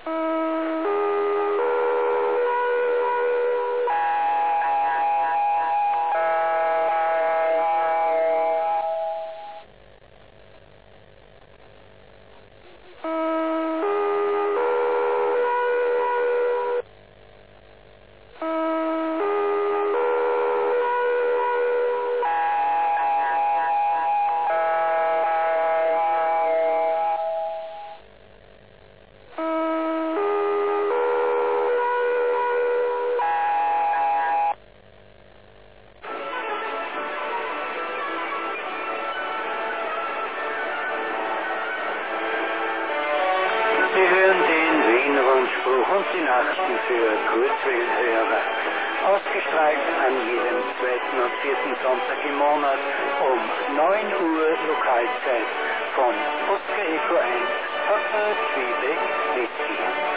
Und die Nachrichten für Kurzwellenhörer. Ausgestrahlt an jedem zweiten und vierten Sonntag im Monat um 9 Uhr Lokalzeit von Oscar Echo 1, Papa Quebec Whisky.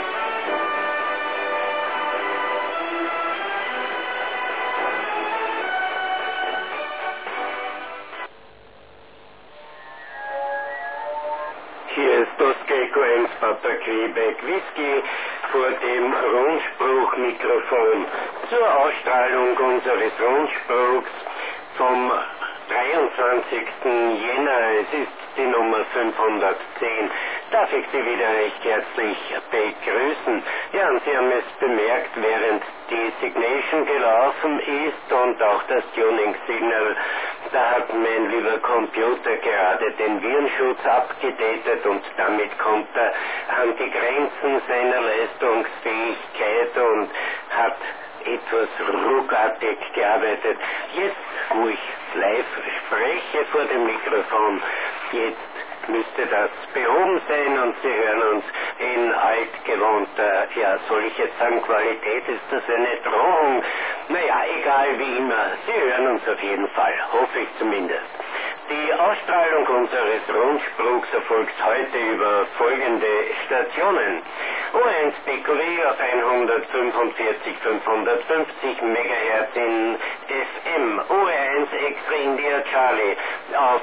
Hier ist Oscar Echo 1, Papa Quebec Whisky vor dem Rundspruchmikrofon zur Ausstrahlung unseres Rundspruchs vom 23. Jänner. Es ist die Nummer 510. Darf ich Sie wieder recht herzlich begrüßen. Ja, und Sie haben es bemerkt, während die Signation gelaufen ist und auch das Tuning-Signal, da hat mein lieber Computer gerade den Virenschutz abgedatet und damit kommt er an die Grenzen seiner Leistungsfähigkeit und hat etwas ruckartig gearbeitet. Jetzt, wo ich live spreche vor dem Mikrofon, jetzt müsste das behoben sein und Sie hören uns in altgewohnter, ja, soll ich jetzt sagen, Qualität, ist das eine Drohung? Naja, egal wie immer, Sie hören uns auf jeden Fall, hoffe ich zumindest. Die Ausstrahlung unseres Rundspruchs erfolgt heute über folgende Stationen. O1 BQW auf 145 550 MHz in FM, OR1 Extra India Charlie auf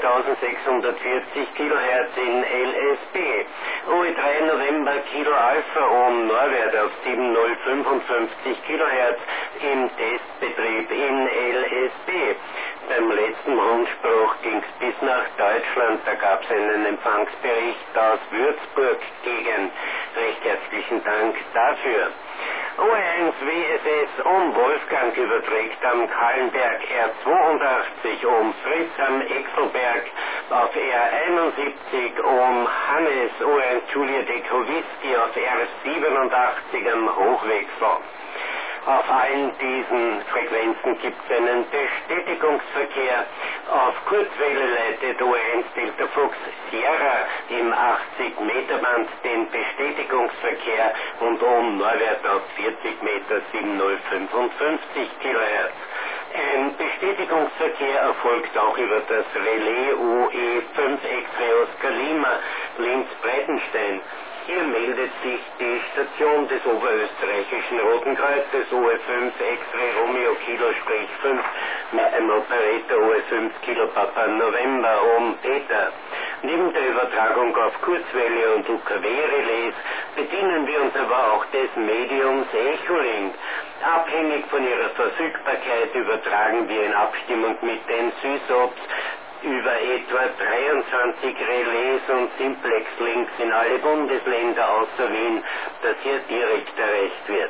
3640 kHz in LSB, OE3 November Kilo Alpha Ohm Norwert auf 7055 kHz im Testbetrieb in LSB. Beim letzten Rundspruch ging es bis nach Deutschland, da gab es einen Empfangsbericht aus Würzburg-Gegend. Recht herzlichen Dank dafür. O1 WSS um Wolfgang überträgt am Kahlenberg R82 um Fritz am Exelberg auf R71 um Hannes O1 Juliet Echo Whisky auf R87 am Hochwechsel. Auf allen diesen Frequenzen gibt es einen Bestätigungsverkehr. Auf Kurzwelle leitet O1 Delta Fox Sierra im 80 Meter Band den Bestätigungsverkehr und oben Norwert auf 40 Meter 7055 kHz. Ein Bestätigungsverkehr erfolgt auch über das Relais OE5 X-Ray Oscar Lima Linz-Breitenstein. Hier meldet sich die Station des Oberösterreichischen Roten Kreuzes OE5 X-Ray Romeo Kilo-5 mit dem Operator OE5 Kilo Papa November um Peter. Neben der Übertragung auf Kurzwelle und UKW-Relais bedienen wir uns aber auch des Mediums Echolink. Abhängig von ihrer Verfügbarkeit übertragen wir in Abstimmung mit den SysOps über etwa 23 Relais und Simplex-Links in alle Bundesländer außer Wien, das hier direkt erreicht wird.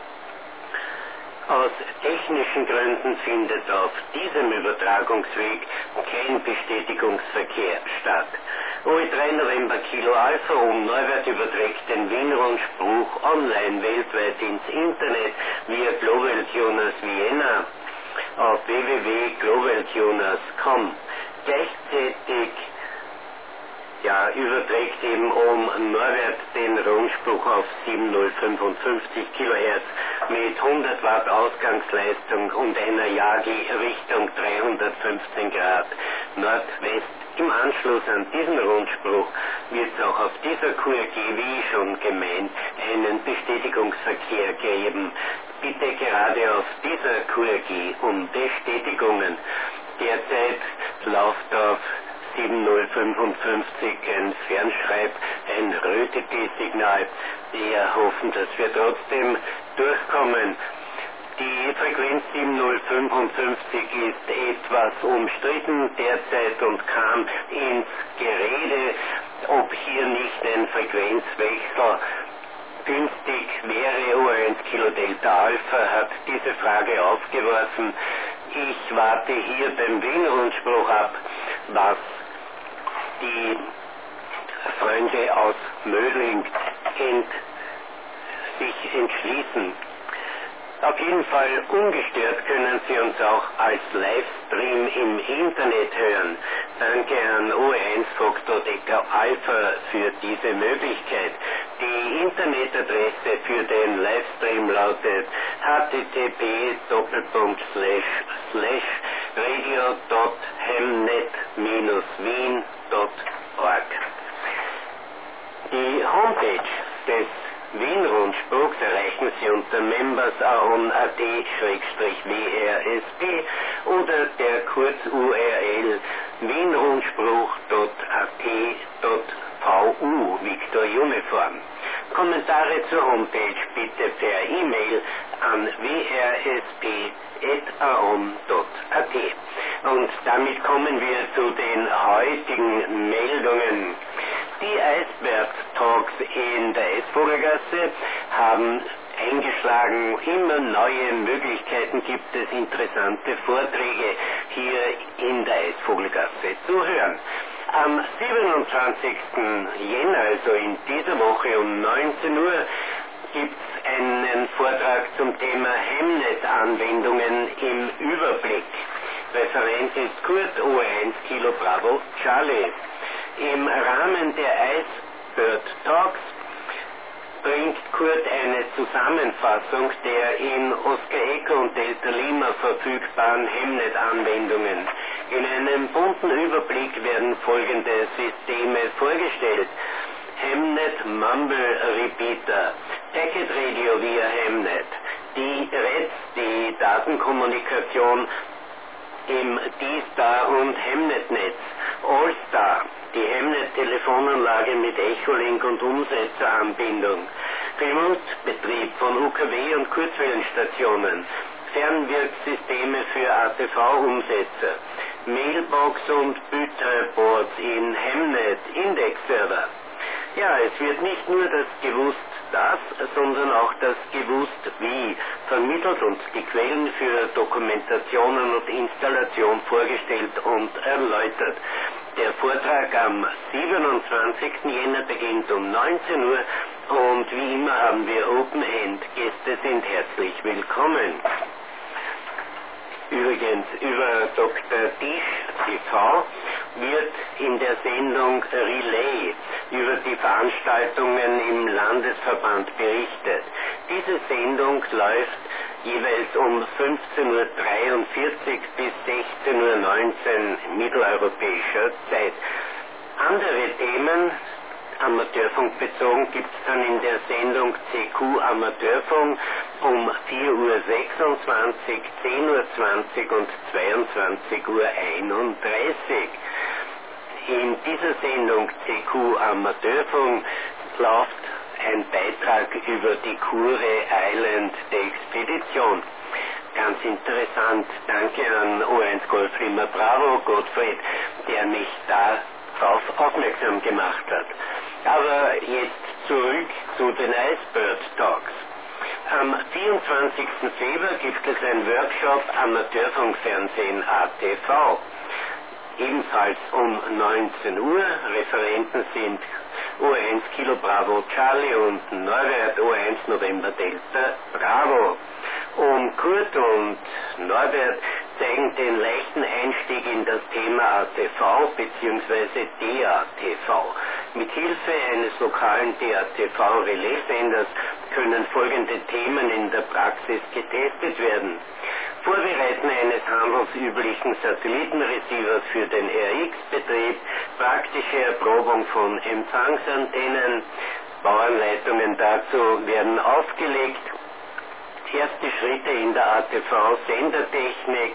Aus technischen Gründen findet auf diesem Übertragungsweg kein Bestätigungsverkehr statt. OE3 November Kilo Alpha um Neuwert überträgt den Wien-Rundspruch online weltweit ins Internet via Global Tuners Vienna auf www.globaltuners.com. Gleichzeitig überträgt eben um Norwert den Rundspruch auf 7055 kHz mit 100 Watt Ausgangsleistung und einer Yagi Richtung 315 Grad Nordwest. Im Anschluss an diesen Rundspruch wird es auch auf dieser QRG, wie schon gemeint, einen Bestätigungsverkehr geben. Bitte gerade auf dieser QRG um Bestätigungen. Derzeit läuft auf 7055 ein ein Rötete-Signal. Wir hoffen, dass wir trotzdem durchkommen. Die Frequenz 7055 ist etwas umstritten derzeit und kam ins Gerede, ob hier nicht ein Frequenzwechsel günstig wäre. O1 Kilo Delta Alpha hat diese Frage aufgeworfen. Ich warte hier beim Wien-Rundspruch ab, was die Freunde aus Mödling sich entschließen. Auf jeden Fall ungestört können Sie uns auch als Livestream im Internet hören. Danke an O1 Foxtrot Echo Alpha für diese Möglichkeit. Die Internetadresse für den Livestream lautet http://radio.hemnet-wien.org. Die Homepage des Wien-Rundspruchs erreichen Sie unter members.at/WRSP oder der Kurz-URL wienrundspruch.at.vu Victor Uniform. Kommentare zur Homepage bitte per E-Mail an wrsp@aon.at. Und damit kommen wir zu den heutigen Meldungen. Die Eisberg-Talks in der Eisvogelgasse haben eingeschlagen. Immer neue Möglichkeiten gibt es, interessante Vorträge hier in der Eisvogelgasse zu hören. Am 27. Jänner, also in dieser Woche um 19 Uhr, gibt es einen Vortrag zum Thema Hemnet-Anwendungen im Überblick. Referent ist Kurt, O1 Kilo Bravo Charlie. Im Rahmen der Icebird Talks bringt Kurt eine Zusammenfassung der in Oscar Echo und Delta Lima verfügbaren Hemnet-Anwendungen. In einem bunten Überblick werden folgende Systeme vorgestellt: Hemnet Mumble Repeater, Packet Radio via Hemnet, die REDS, die Datenkommunikation im D-Star und Hemnet-Netz, All-Star, die Hemnet-Telefonanlage mit Echolink und Umsetzeranbindung, Remote-Betrieb von UKW und Kurzwellenstationen, Fernwirksysteme für ATV-Umsetzer, Mailbox und Butin-Boards in Hemnet, Index-Server. Ja, es wird nicht nur das gewusst das, sondern auch das gewusst wie vermittelt und die Quellen für Dokumentationen und Installation vorgestellt und erläutert. Der Vortrag am 27. Jänner beginnt um 19 Uhr und wie immer haben wir Open End. Gäste sind herzlich willkommen. Übrigens, über Dr. Disch TV wird in der Sendung Relay über die Veranstaltungen im Landesverband berichtet. Diese Sendung läuft jeweils um 15:43 Uhr bis 16:19 Uhr mitteleuropäischer Zeit. Andere Themen, Amateurfunk bezogen, gibt es dann in der Sendung CQ Amateurfunk um 4:26 Uhr, 10:20 Uhr und 22:31 Uhr. In dieser Sendung CQ Amateurfunk läuft ein Beitrag über die Kure Island der Expedition. Ganz interessant. Danke an O1 Golf Lima Bravo Gottfried, der mich darauf aufmerksam gemacht hat. Aber jetzt zurück zu den Icebird Talks. Am 24. Februar gibt es ein Workshop Amateurfunkfernsehen ATV. Ebenfalls um 19 Uhr. Referenten sind O1 Kilo Bravo Charlie und Norbert O1 November Delta Bravo. Kurt und Norbert zeigen den leichten Einstieg in das Thema ATV bzw. DATV. Mit Hilfe eines lokalen DATV-Relaissenders können folgende Themen in der Praxis getestet werden: Vorbereiten eines handelsüblichen Satellitenreceivers für den RX-Betrieb, praktische Erprobung von Empfangsantennen, Bauanleitungen dazu werden aufgelegt, erste Schritte in der ATV-Sendertechnik,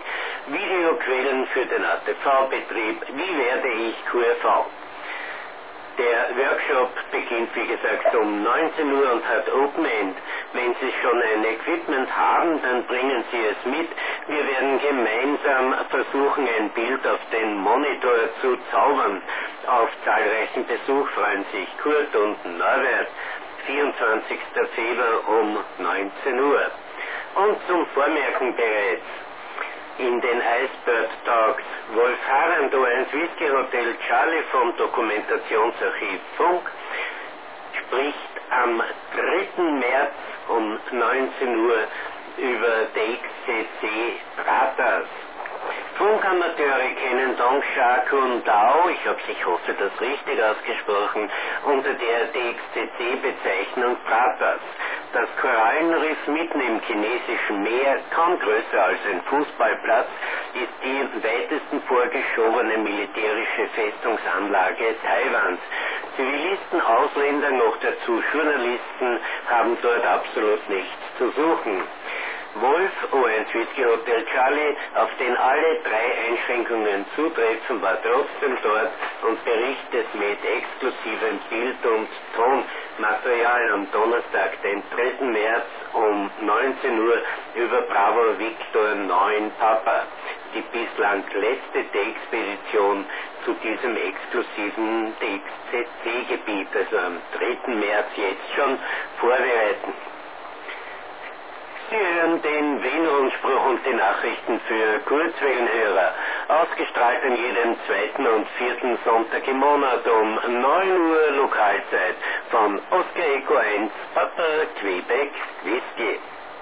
Videoquellen für den ATV-Betrieb, wie werde ich QRV? Der Workshop beginnt, wie gesagt, um 19 Uhr und hat Open End. Wenn Sie schon ein Equipment haben, dann bringen Sie es mit. Wir werden gemeinsam versuchen, ein Bild auf den Monitor zu zaubern. Auf zahlreichen Besuch freuen sich Kurt und Norbert. 24. Februar um 19 Uhr. Und zum Vormerken bereits. In den Icebird Talks Wolf Harand, O1 Whisky Hotel Charlie vom Dokumentationsarchiv Funk, spricht am 3. März um 19 Uhr über DXCC Pratas. Funkamateure kennen Dong Sha Kun Dao, ich hoffe das richtig ausgesprochen, unter der DXCC-Bezeichnung Pratas. Das Korallenriff mitten im chinesischen Meer, kaum größer als ein Fußballplatz, ist die weitesten vorgeschobene militärische Festungsanlage Taiwans. Zivilisten, Ausländer, noch dazu Journalisten haben dort absolut nichts zu suchen. Wolf, O1 Whisky Hotel Charlie, auf den alle 3 Einschränkungen zutreffen, war trotzdem dort und berichtet mit exklusivem Bild- und Tonmaterial am Donnerstag, den 3. März um 19 Uhr über Bravo Victor 9 Papa, die bislang letzte DXpedition zu diesem exklusiven DXCC-Gebiet, also am 3. März jetzt schon vorbereiten. Sie hören den Wien-Rundspruch und die Nachrichten für Kurzwellenhörer, ausgestrahlt an jedem 2. und 4. Sonntag im Monat um 9 Uhr Lokalzeit von Oscar Echo 1, Papa Quebec Whisky.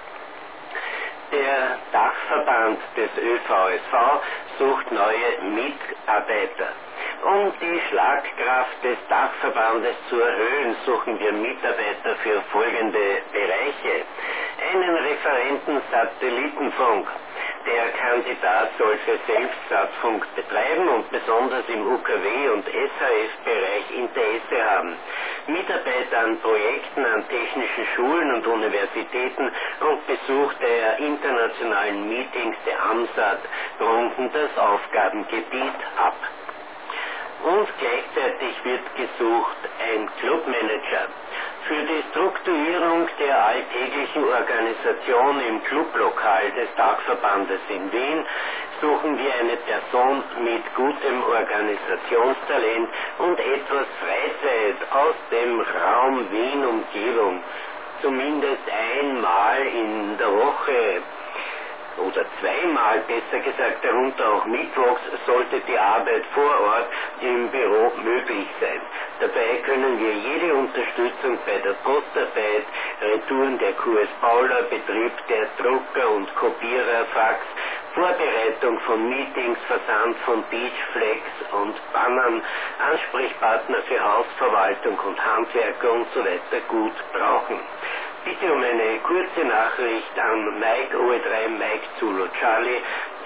Der Dachverband des ÖVSV sucht neue Mitarbeiter. Um die Schlagkraft des Dachverbandes zu erhöhen, suchen wir Mitarbeiter für folgende Bereiche. Einen Referenten Satellitenfunk. Der Kandidat sollte Selbstsatzfunk betreiben und besonders im UKW- und SHF-Bereich Interesse haben. Mitarbeit an Projekten an technischen Schulen und Universitäten und Besuch der internationalen Meetings der AMSAT runden das Aufgabengebiet ab. Und gleichzeitig wird gesucht ein Clubmanager. Für die Strukturierung der alltäglichen Organisation im Clublokal des Dachverbandes in Wien suchen wir eine Person mit gutem Organisationstalent und etwas Freizeit aus dem Raum Wien-Umgebung. Zumindest einmal in der Woche oder zweimal, besser gesagt, darunter auch mittwochs, sollte die Arbeit vor Ort im Büro möglich sein. Dabei können wir jede Unterstützung bei der Postarbeit, Retouren der QS Paula, Betrieb der Drucker und Kopierer, Fax, Vorbereitung von Meetings, Versand von Beachflags und Bannern, Ansprechpartner für Hausverwaltung und Handwerker und so weiter gut brauchen. Bitte um eine kurze Nachricht an Mike OE3 Mike Zulu Charlie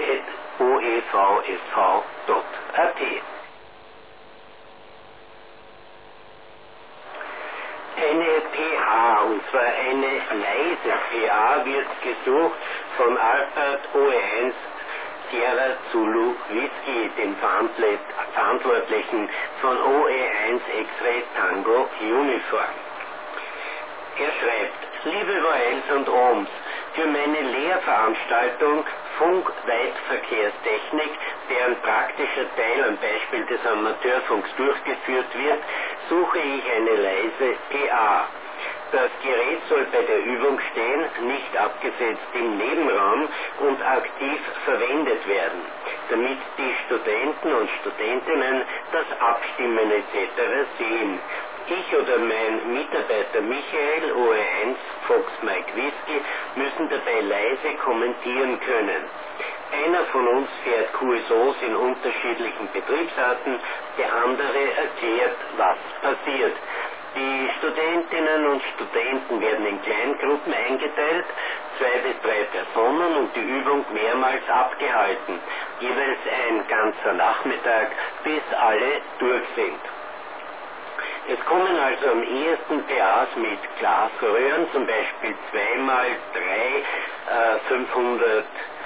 @oevsv.at. Eine PA, und zwar eine leise PA, wird gesucht von Albert OE1 Sierra Zulu Whisky, dem Verantwortlichen von OE1 X-Ray Tango Uniform. Er schreibt: Liebe Royals und Ohms, für meine Lehrveranstaltung Funk-Weitverkehrstechnik, deren praktischer Teil am Beispiel des Amateurfunks durchgeführt wird, suche ich eine leise PA. Das Gerät soll bei der Übung stehen, nicht abgesetzt im Nebenraum und aktiv verwendet werden, damit die Studenten und Studentinnen das Abstimmen etc. sehen. Ich oder mein Mitarbeiter Michael, OE1 Fox Mike Whisky, müssen dabei leise kommentieren können. Einer von uns fährt QSOs in unterschiedlichen Betriebsarten, der andere erklärt, was passiert. Die Studentinnen und Studenten werden in Kleingruppen eingeteilt, 2 bis 3 Personen, und die Übung mehrmals abgehalten, jeweils ein ganzer Nachmittag, bis alle durch sind. Es kommen also am ehesten PAs mit Glasröhren, zum Beispiel 2x3 500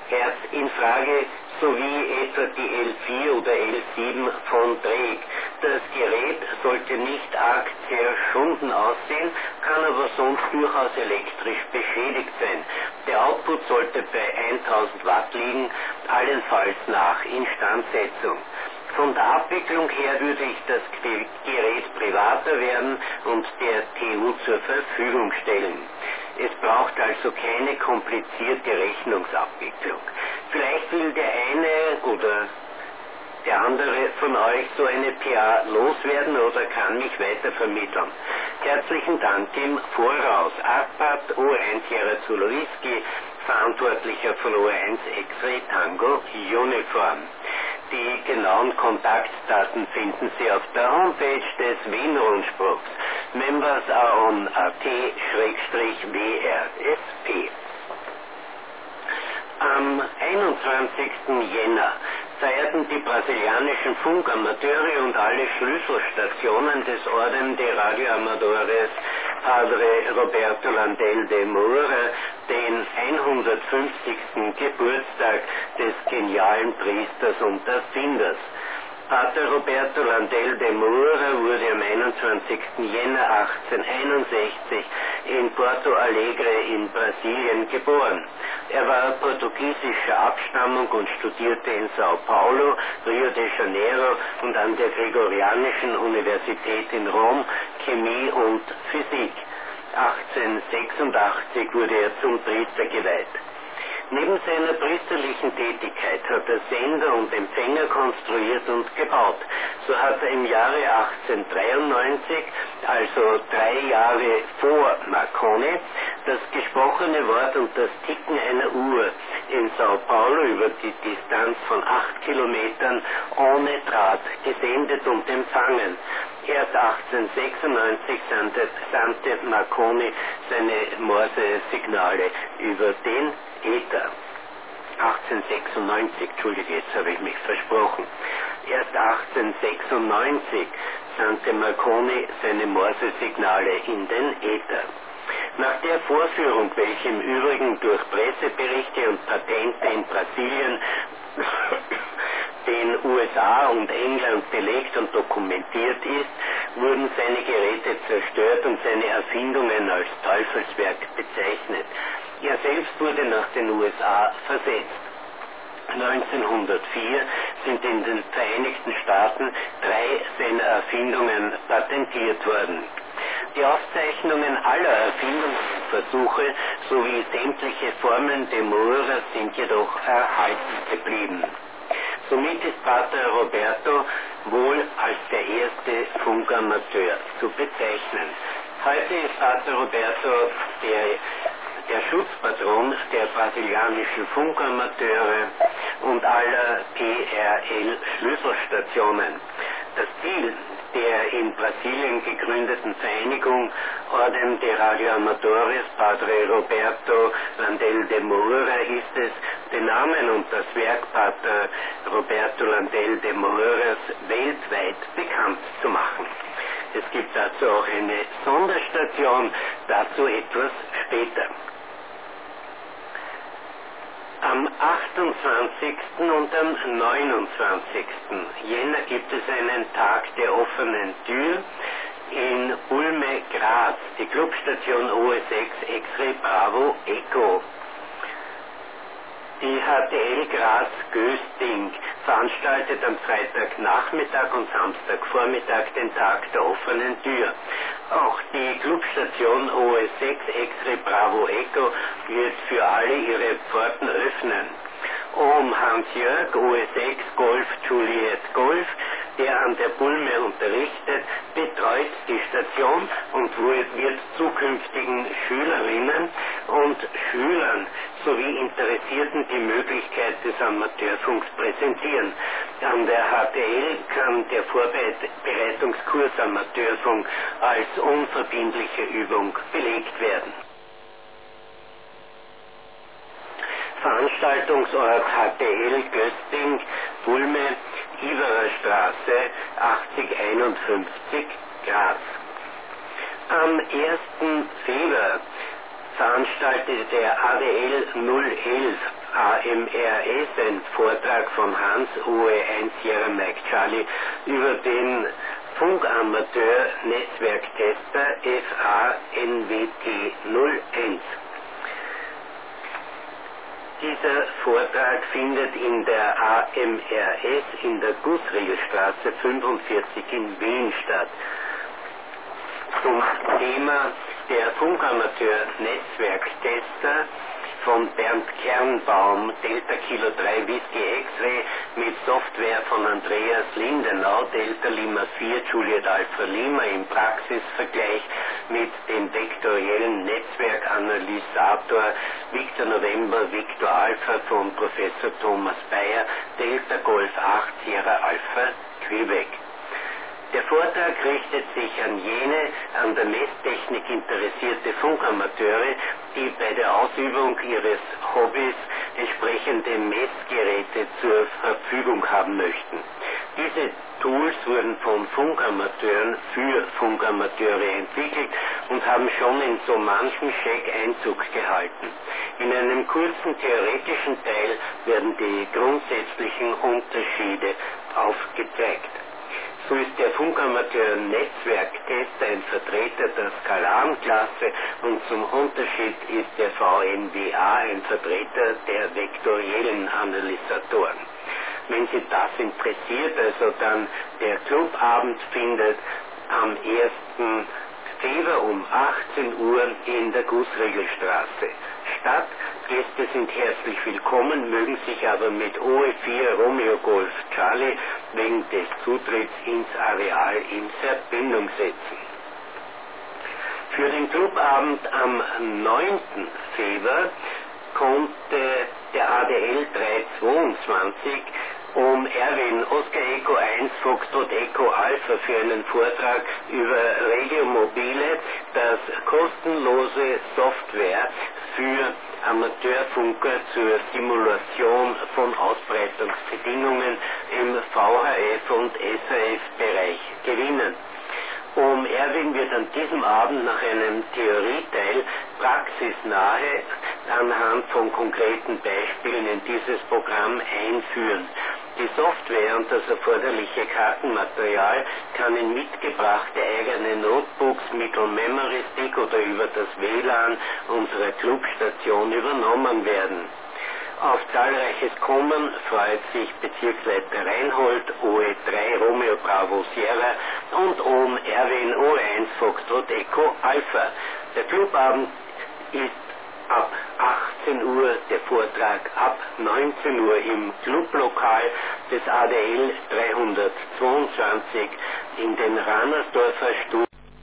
Herzinfrage sowie etwa die L4 oder L7 von Drake. Das Gerät sollte nicht arg zerschunden aussehen, kann aber sonst durchaus elektrisch beschädigt sein. Der Output sollte bei 1000 Watt liegen, allenfalls nach Instandsetzung. Von der Abwicklung her würde ich das Gerät privater werden und der TU zur Verfügung stellen. Es braucht also keine komplizierte Rechnungsabwicklung. Vielleicht will der eine oder der andere von euch so eine PA loswerden oder kann mich weiter vermitteln. Herzlichen Dank im Voraus. Arpad O1 Sierra Zulu Whisky, Verantwortlicher von O1 X-Ray Tango Uniform. Die genauen Kontaktdaten finden Sie auf der Homepage des Wien-Rundspruchs. Members are on AT-WRSP. Am 21. Jänner feierten die brasilianischen Funkamateure und alle Schlüsselstationen des Orden de Radio Amadores Padre Roberto Landel de Moura den 150. Geburtstag des genialen Priesters und Erfinders. Pater Roberto Landel de Moura wurde am 21. Jänner 1861 in Porto Alegre in Brasilien geboren. Er war portugiesischer Abstammung und studierte in Sao Paulo, Rio de Janeiro und an der Gregorianischen Universität in Rom Chemie und Physik. 1886 wurde er zum Priester geweiht. Neben seiner priesterlichen Tätigkeit hat er Sender und Empfänger konstruiert und gebaut. So hat er im Jahre 1893, also 3 Jahre vor Marconi, das gesprochene Wort und das Ticken einer Uhr in Sao Paulo über die Distanz von 8 Kilometern ohne Draht gesendet und empfangen. Erst 1896 sandte Marconi seine Morse-Signale über den Äther. 1896, Entschuldige, jetzt habe ich mich versprochen. Erst 1896 sandte Marconi seine Morse-Signale in den Äther. Nach der Vorführung, welche im Übrigen durch Presseberichte und Patente in Brasilien, den USA und England belegt und dokumentiert ist, wurden seine Geräte zerstört und seine Erfindungen als Teufelswerk bezeichnet. Er selbst wurde nach den USA versetzt. 1904 sind in den Vereinigten Staaten 3 seiner Erfindungen patentiert worden. Die Aufzeichnungen aller Erfindungen und Versuche sowie sämtliche Formeln de Moura sind jedoch erhalten geblieben. Somit ist Pater Roberto wohl als der erste Funkamateur zu bezeichnen. Heute ist Pater Roberto der Schutzpatron der brasilianischen Funkamateure und aller PRL-Schlüsselstationen. Das Ziel der in Brasilien gegründeten Vereinigung Orden de Radio Amadores Padre Roberto Landel de Moura ist es, den Namen und das Werk Pater Roberto Landel de Mouras weltweit bekannt zu machen. Es gibt dazu auch eine Sonderstation, dazu etwas später. Am 28. und am 29. Jänner gibt es einen Tag der offenen Tür in Ulme, Graz, die Clubstation OS6 X-Ray Bravo Echo. Die HTL Graz Gösting veranstaltet am Freitagnachmittag und Samstagvormittag den Tag der offenen Tür. Auch die Clubstation OS6 X-Ray Bravo Echo wird für alle ihre Pforten öffnen. Hans-Jörg OS6 Golf Juliet Golf, der an der Bulme unterrichtet, betreut die Station und wird zukünftigen Schülerinnen und Schülern sowie Interessierten die Möglichkeit des Amateurfunks präsentieren. An der HTL kann der Vorbereitungskurs Amateurfunk als unverbindliche Übung belegt werden. Veranstaltungsort HTL Gösting, Bulme, Iverer Straße 8051 Graz. Am 1. Februar veranstaltete der ADL 011 AMRS, ein Vortrag von Hans OE1 Sierra Mike Charlie über den Funkamateur-Netzwerktester FANWT01. Dieser Vortrag findet in der AMRS in der Gußriegelstraße 45 in Wien statt. Zum Thema der Funkamateur-Netzwerktester von Bernd Kernbaum, Delta Kilo 3 Whisky X-Ray mit Software von Andreas Lindenau, Delta Lima 4 Juliet Alpha Lima im Praxisvergleich mit dem vektoriellen Netzwerkanalysator Victor November Victor Alpha von Professor Thomas Bayer, Delta Golf 8 Sierra Alpha Quebec. Der Vortrag richtet sich an jene an der Messtechnik interessierte Funkamateure, die bei der Ausübung ihres Hobbys entsprechende Messgeräte zur Verfügung haben möchten. Diese Tools wurden von Funkamateuren für Funkamateure entwickelt und haben schon in so manchem Scheck Einzug gehalten. In einem kurzen theoretischen Teil werden die grundsätzlichen Unterschiede aufgezeigt. So ist der Funkamateur-Netzwerktester ein Vertreter der Skalarenklasse und zum Unterschied ist der VNWA ein Vertreter der vektoriellen Analysatoren. Wenn Sie das interessiert, also dann der Clubabend findet am 1. Februar um 18 Uhr in der Gußriegelstraße statt. Gäste sind herzlich willkommen, mögen sich aber mit OE4 Romeo Golf Charlie wegen des Zutritts ins Areal in Verbindung setzen. Für den Clubabend am 9. Februar konnte der ADL 322 um Erwin Oscar Echo 1 Foxtrot Echo Alpha für einen Vortrag über Regio Mobile, das kostenlose Software für Amateurfunker zur Simulation von Ausbreitungsbedingungen im VHF und SHF-Bereich gewinnen. Erwin wird an diesem Abend nach einem Theorieteil praxisnahe anhand von konkreten Beispielen in dieses Programm einführen. Die Software und das erforderliche Kartenmaterial kann in mitgebrachte eigene Notebooks mittels Memory Stick oder über das WLAN unserer Clubstation übernommen werden. Auf zahlreiches Kommen freut sich Bezirksleiter Reinhold, OE3 Romeo Bravo Sierra und OM Erwin OE1 Foxtrot Echo Alpha. Der Clubabend ist ab 18 Uhr, der Vortrag ab 19 Uhr im Clublokal des ADL 322 in den Ranersdorfer Studien.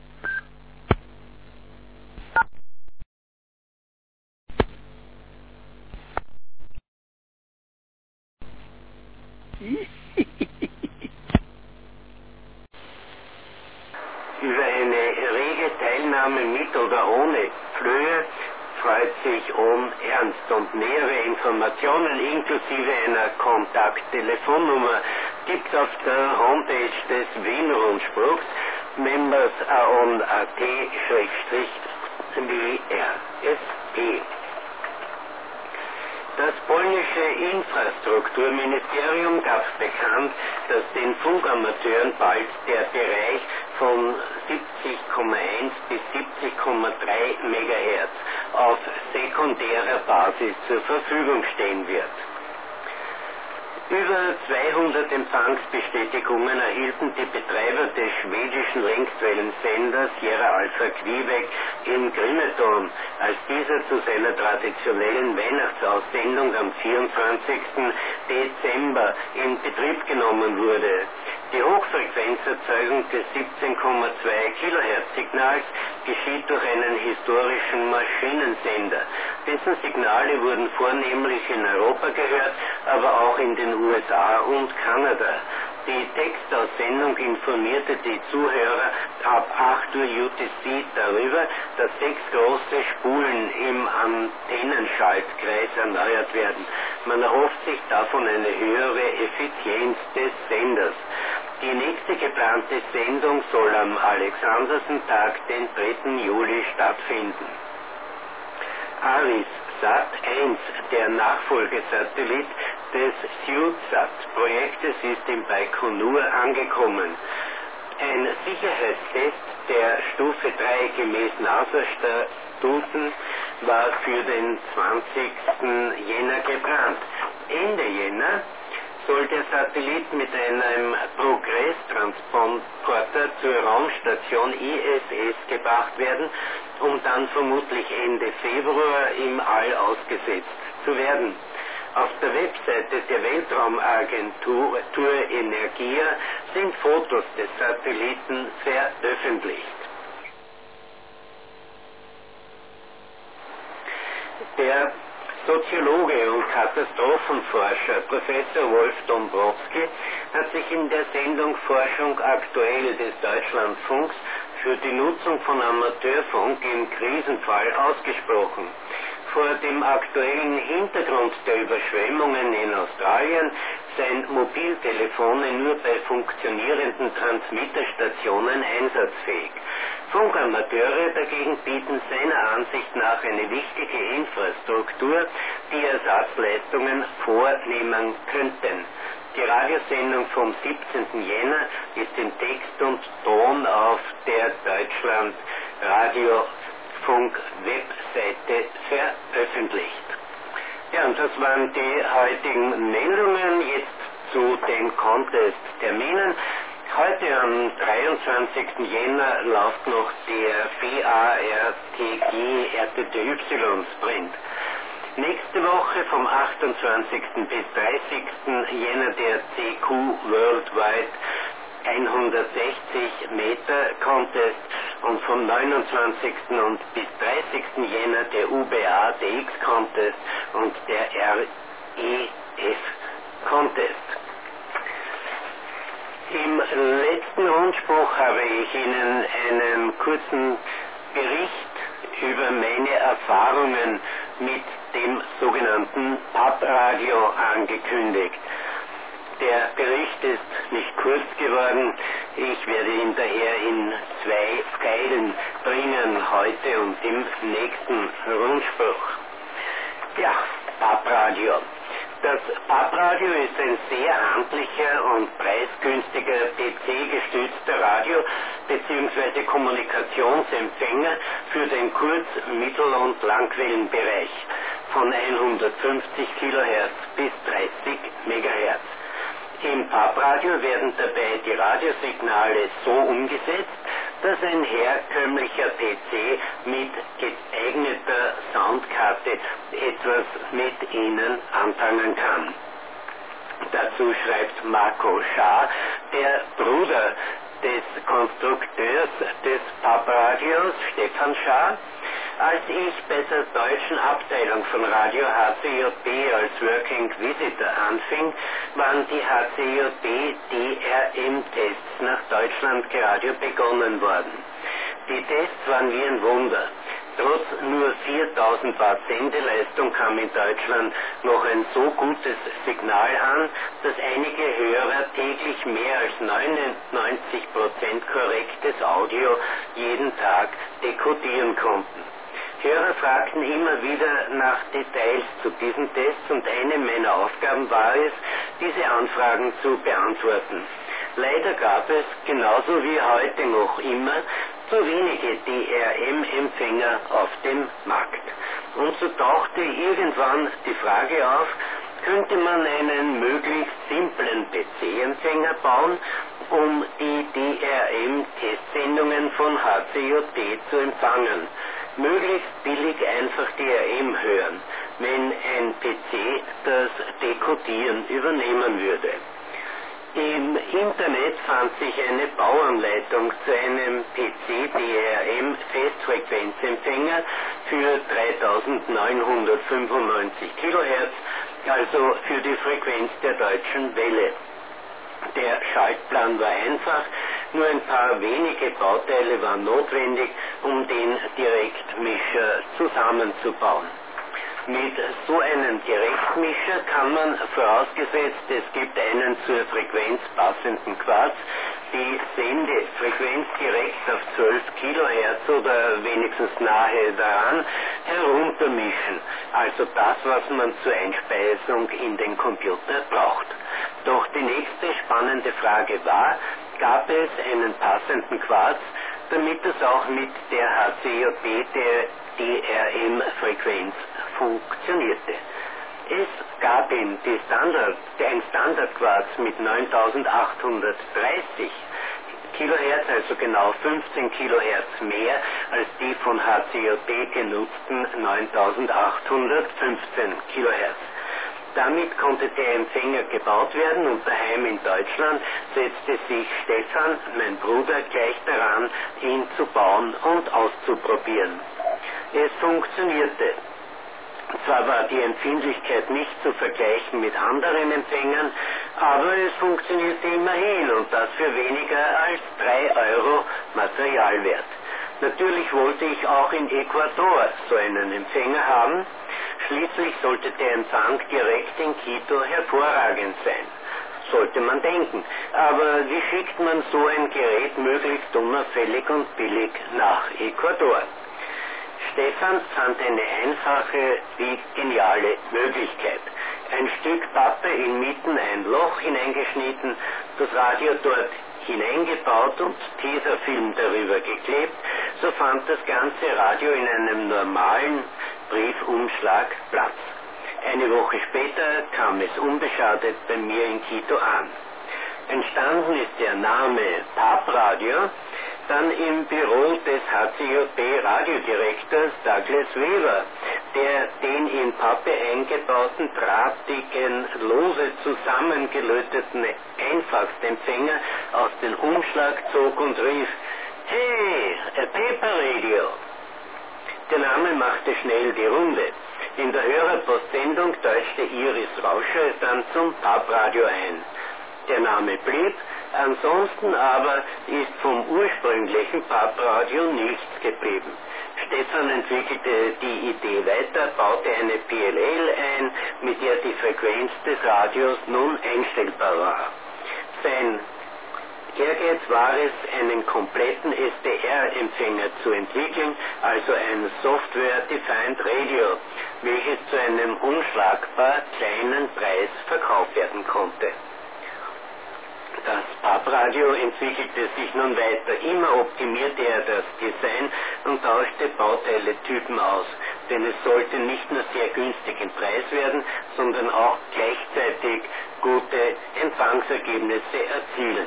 Über eine rege Teilnahme mit oder ohne Flöhe freut sich Ernst und nähere Informationen inklusive einer Kontakttelefonnummer gibt es auf der Homepage des Wien Rundspruchs members-aon.at/WRSP. Das polnische Infrastrukturministerium gab bekannt, dass den Funkamateuren bald der Bereich von 70,1 bis 70,3 MHz auf sekundärer Basis zur Verfügung stehen wird. Über 200 Empfangsbestätigungen erhielten die Betreiber des schwedischen Längstwellensenders Sierra Alpha Quebec in Grimeton, als dieser zu seiner traditionellen Weihnachtsaussendung am 24. Dezember in Betrieb genommen wurde. Die Hochfrequenzerzeugung des 17,2 Kilohertz Signals geschieht durch einen historischen Maschinensender. Dessen Signale wurden vornehmlich in Europa gehört, aber auch in den USA und Kanada. Die Textaussendung informierte die Zuhörer ab 8 Uhr UTC darüber, dass 6 große Spulen im Antennenschaltkreis erneuert werden. Man erhofft sich davon eine höhere Effizienz des Senders. Die nächste geplante Sendung soll am Alexandersen-Tag, den 3. Juli, stattfinden. ARIS Sat.1, der Nachfolgesatellit des SUSAT-Projektes, ist in Baikonur angekommen. Ein Sicherheitstest der Stufe 3 gemäß NASA-Statuten war für den 20. Jänner geplant. Ende Jänner soll der Satellit mit einem Progress-Transporter zur Raumstation ISS gebracht werden, um dann vermutlich Ende Februar im All ausgesetzt zu werden. Auf der Webseite der Weltraumagentur Energia sind Fotos des Satelliten veröffentlicht. Der Soziologe und Katastrophenforscher Professor Wolf Dombrowski hat sich in der Sendung Forschung aktuell des Deutschlandfunks für die Nutzung von Amateurfunk im Krisenfall ausgesprochen. Vor dem aktuellen Hintergrund der Überschwemmungen in Australien seien Mobiltelefone nur bei funktionierenden Transmitterstationen einsatzfähig. Funkamateure dagegen bieten seiner Ansicht nach eine wichtige Infrastruktur, die Ersatzleistungen vornehmen könnten. Die Radiosendung vom 17. Jänner ist in Text und Ton auf der Deutschland Radiofunk-Webseite veröffentlicht. Ja, und das waren die heutigen Meldungen. Jetzt zu den Contest-Terminen. Heute am 23. Jänner läuft noch der BARTG RTTY Sprint. Nächste Woche vom 28. bis 30. Jänner der CQ Worldwide 160 Meter Contest und vom 29. und bis 30. Jänner der UBA DX Contest und der REF Contest. Im letzten Rundspruch habe ich Ihnen einen kurzen Bericht über meine Erfahrungen mit dem sogenannten PAP-Radio angekündigt. Der Bericht ist nicht kurz geworden. Ich werde ihn daher in 2 Teilen bringen, heute und im nächsten Rundspruch. Ja, PAP-Radio. Das PAP-Radio ist ein sehr handlicher und preisgünstiger PC-gestützter Radio- bzw. Kommunikationsempfänger für den Kurz-, Mittel- und Langwellenbereich von 150 kHz bis 30 MHz. Im PAP-Radio werden dabei die Radiosignale so umgesetzt, dass ein herkömmlicher PC mit geeigneter Soundkarte etwas mit ihnen anfangen kann. Dazu schreibt Marco Schaar, der Bruder des Konstrukteurs des PAP-Radios, Stefan Schaar. Als ich bei der deutschen Abteilung von Radio HCJB als Working Visitor anfing, waren die HCJB-DRM-Tests nach Deutschland gerade begonnen worden. Die Tests waren wie ein Wunder. Trotz nur 4000 Watt Sendeleistung kam in Deutschland noch ein so gutes Signal an, dass einige Hörer täglich mehr als 99% korrektes Audio jeden Tag dekodieren konnten. Hörer fragten immer wieder nach Details zu diesen Tests und eine meiner Aufgaben war es, diese Anfragen zu beantworten. Leider gab es, genauso wie heute noch immer, zu wenige DRM-Empfänger auf dem Markt. Und so tauchte irgendwann die Frage auf, könnte man einen möglichst simplen PC-Empfänger bauen, um die DRM-Testsendungen von HCJB zu empfangen. Möglichst billig einfach DRM hören, wenn ein PC das Dekodieren übernehmen würde. Im Internet fand sich eine Bauanleitung zu einem PC-DRM-Festfrequenzempfänger für 3995 kHz, also für die Frequenz der deutschen Welle. Der Schaltplan war einfach, nur ein paar wenige Bauteile waren notwendig, um den Direktmischer zusammenzubauen. Mit so einem Direktmischer kann man, vorausgesetzt es gibt einen zur Frequenz passenden Quarz, die Sendefrequenz direkt auf 12 Kilohertz oder wenigstens nahe daran heruntermischen, also das, was man zur Einspeisung in den Computer braucht. Doch die nächste spannende Frage war, gab es einen passenden Quarz, damit es auch mit der HCJB der DRM-Frequenz funktionierte. Es gab ihn ein Standardquarz mit 9830 Kilohertz, also genau 15 Kilohertz mehr als die von HCJB genutzten 9815 Kilohertz. Damit konnte der Empfänger gebaut werden und daheim in Deutschland setzte sich Stefan, mein Bruder, gleich daran, ihn zu bauen und auszuprobieren. Es funktionierte. Zwar war die Empfindlichkeit nicht zu vergleichen mit anderen Empfängern, aber es funktionierte immerhin und das für weniger als 3 Euro Materialwert. Natürlich wollte ich auch in Ecuador so einen Empfänger haben. Schließlich sollte der Empfang direkt in Quito hervorragend sein. Sollte man denken. Aber wie schickt man so ein Gerät möglichst unauffällig und billig nach Ecuador? Stefan fand eine einfache wie geniale Möglichkeit. Ein Stück Pappe inmitten ein Loch hineingeschnitten, das Radio dort hineingebaut und Tesafilm darüber geklebt, so fand das ganze Radio in einem normalen Briefumschlag Platz. Eine Woche später kam es unbeschadet bei mir in Quito an. Entstanden ist der Name Pappradio dann im Büro des HCJB-Radiodirektors Douglas Weaver, der den in Pappe eingebauten drahtigen, lose zusammengelöteten Einfachstempfänger aus dem Umschlag zog und rief: "Hey, a paper radio!" Der Name machte schnell die Runde. In der Hörerpostsendung täuschte Iris Rauscher dann zum Pappradio ein. Der Name blieb, ansonsten aber ist vom ursprünglichen Pappradio nichts geblieben. Stefan entwickelte die Idee weiter, baute eine PLL ein, mit der die Frequenz des Radios nun einstellbar war. Sein Ehrgeiz war es, einen kompletten SDR-Empfänger zu entwickeln, also ein Software-Defined Radio, welches zu einem unschlagbar kleinen Preis verkauft werden konnte. Das Pappradio entwickelte sich nun weiter. Immer optimierte er das Design und tauschte Bauteiletypen aus, denn es sollte nicht nur sehr günstig im Preis werden, sondern auch gleichzeitig gute Empfangsergebnisse erzielen.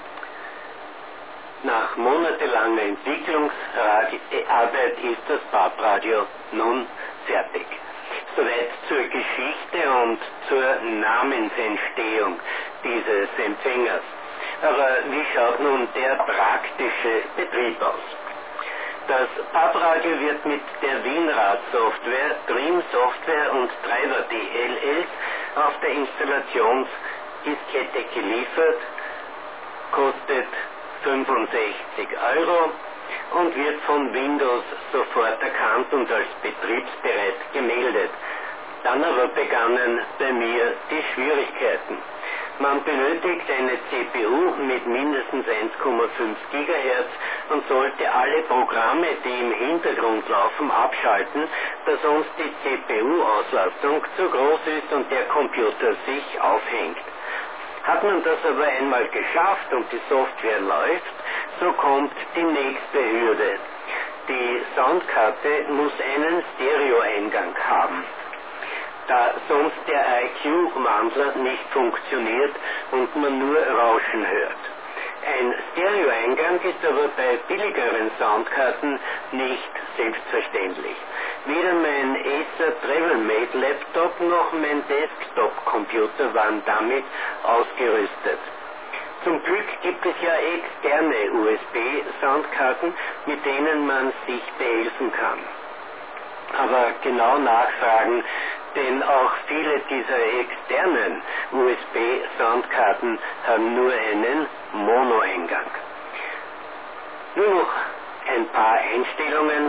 Nach monatelanger Entwicklungsarbeit ist das Pappradio nun fertig. Soweit zur Geschichte und zur Namensentstehung dieses Empfängers. Aber wie schaut nun der praktische Betrieb aus? Das Pappradio wird mit der Winrad-Software, Dream-Software und Treiber-DLLs auf der Installationsdiskette geliefert, kostet 65 Euro und wird von Windows sofort erkannt und als betriebsbereit gemeldet. Dann aber begannen bei mir die Schwierigkeiten. Man benötigt eine CPU mit mindestens 1,5 GHz und sollte alle Programme, die im Hintergrund laufen, abschalten, da sonst die CPU-Auslastung zu groß ist und der Computer sich aufhängt. Hat man das aber einmal geschafft und die Software läuft, so kommt die nächste Hürde. Die Soundkarte muss einen Stereoeingang haben, da sonst der IQ-Wandler nicht funktioniert und man nur Rauschen hört. Ein Stereoeingang ist aber bei billigeren Soundkarten nicht selbstverständlich. Weder mein Acer Travelmate Laptop noch mein Desktop-Computer waren damit ausgerüstet. Zum Glück gibt es ja externe USB-Soundkarten, mit denen man sich behelfen kann. Aber genau nachfragen, denn auch viele dieser externen USB-Soundkarten haben nur einen Mono-Eingang. Nur noch ein paar Einstellungen.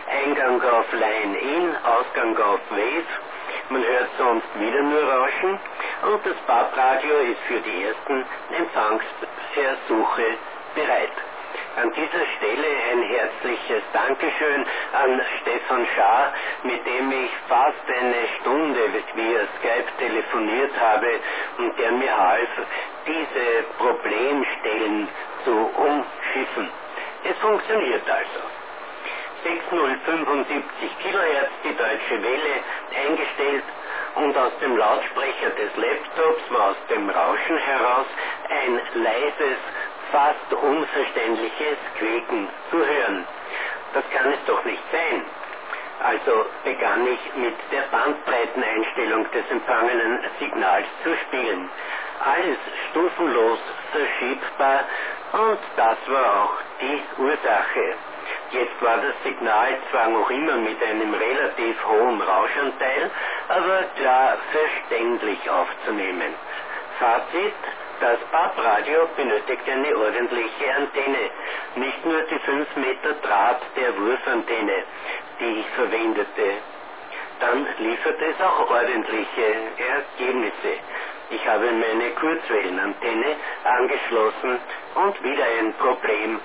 Eingang auf Line-In, Ausgang auf Wave. Man hört sonst wieder nur Rauschen und das Pappradio ist für die ersten Empfangsversuche bereit. An dieser Stelle ein herzliches Dankeschön an Stefan Schaar, mit dem ich fast eine Stunde via Skype telefoniert habe und der mir half, diese Problemstellen zu umschiffen. Es funktioniert also. 6075 kHz, die deutsche Welle, eingestellt und aus dem Lautsprecher des Laptops war aus dem Rauschen heraus ein leises, fast unverständliches Quieken zu hören. Das kann es doch nicht sein. Also begann ich mit der Bandbreiteneinstellung des empfangenen Signals zu spielen. Alles stufenlos verschiebbar und das war auch die Ursache. Jetzt war das Signal zwar noch immer mit einem relativ hohen Rauschanteil, aber klar verständlich aufzunehmen. Fazit: Das Pappradio benötigt eine ordentliche Antenne, nicht nur die 5 Meter Draht der Wurfantenne, die ich verwendete. Dann liefert es auch ordentliche Ergebnisse. Ich habe meine Kurzwellenantenne angeschlossen und wieder ein Problem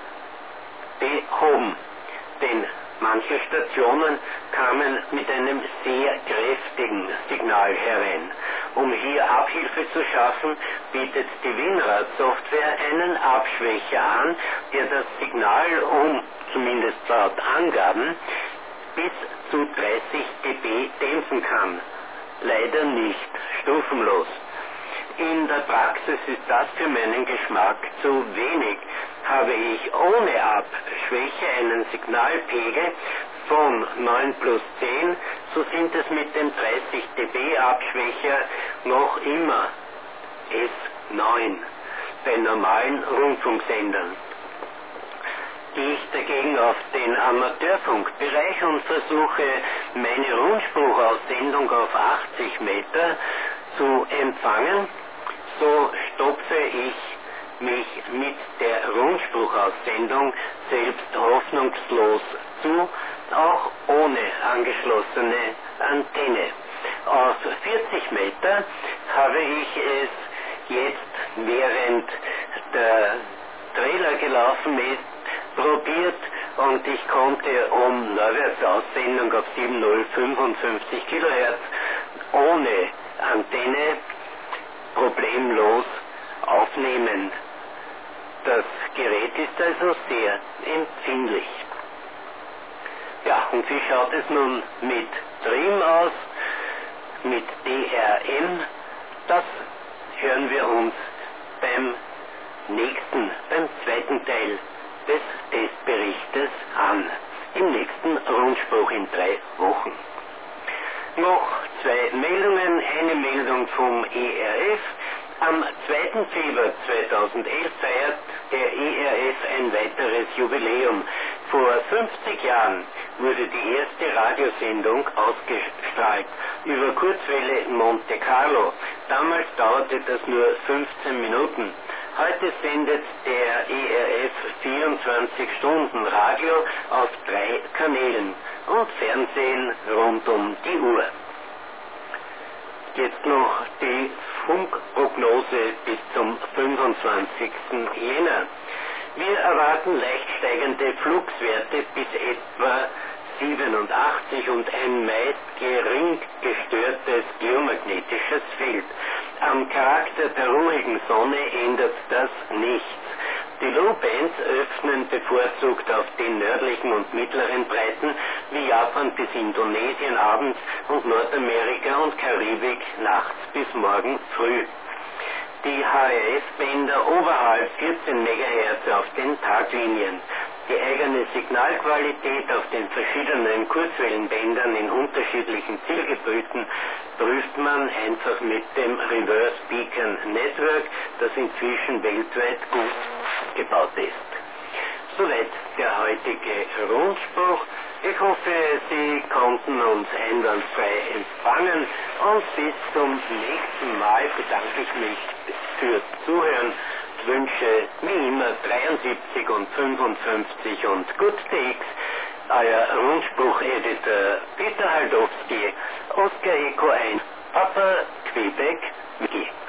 behoben. Denn manche Stationen kamen mit einem sehr kräftigen Signal herein. Um hier Abhilfe zu schaffen, bietet die Winrad-Software einen Abschwächer an, der das Signal zumindest laut Angaben, bis zu 30 dB dämpfen kann. Leider nicht stufenlos. In der Praxis ist das für meinen Geschmack zu wenig. Habe ich ohne Abschwäche einen Signalpegel von 9+10, so sind es mit dem 30 dB Abschwächer noch immer S9 bei normalen Rundfunksendern. Gehe ich dagegen auf den Amateurfunkbereich und versuche meine Rundspruchaussendung auf 80 Meter zu empfangen, so stopfe ich mich mit der Rundspruchaussendung selbst hoffnungslos zu, auch ohne angeschlossene Antenne. Auf 40 Meter habe ich es jetzt, während der Trailer gelaufen ist, probiert und ich konnte um Neuwärtsaussendung auf 7055 kHz ohne Antenne problemlos aufnehmen. Das Gerät ist also sehr empfindlich. Ja, und wie schaut es nun mit Dream aus, mit DRM? Das hören wir uns beim zweiten Teil des Testberichtes an. Im nächsten Rundspruch in 3 Wochen. Noch 2 Meldungen. Eine Meldung vom ERF. Am 2. Februar 2011 feiert der ERF ein weiteres Jubiläum. Vor 50 Jahren wurde die erste Radiosendung ausgestrahlt über Kurzwelle Monte Carlo. Damals dauerte das nur 15 Minuten. Heute sendet der ERF 24 Stunden Radio auf 3 Kanälen und Fernsehen rund um die Uhr. Jetzt noch die Funkprognose bis zum 25. Jänner. Wir erwarten leicht steigende Fluxwerte bis etwa 87 und ein meist gering gestörtes geomagnetisches Feld. Am Charakter der ruhigen Sonne ändert das nichts. Die Low-Bands öffnen bevorzugt auf den nördlichen und mittleren Breiten wie Japan bis Indonesien abends und Nordamerika und Karibik nachts bis morgen früh. Die HRF-Bänder oberhalb 14 MHz auf den Taglinien. Die eigene Signalqualität auf den verschiedenen Kurzwellenbändern in unterschiedlichen Zielgebieten prüft man einfach mit dem Reverse Beacon Network, das inzwischen weltweit gut gebaut ist. Soweit der heutige Rundspruch. Ich hoffe, Sie konnten uns einwandfrei empfangen und bis zum nächsten Mal bedanke ich mich fürs Zuhören. wünsche wie immer 73 und 55 und Good Takes, euer Rundspruch-Editor Peter Haldowski, Oscar Eco 1, Papa Quebec, Wiki.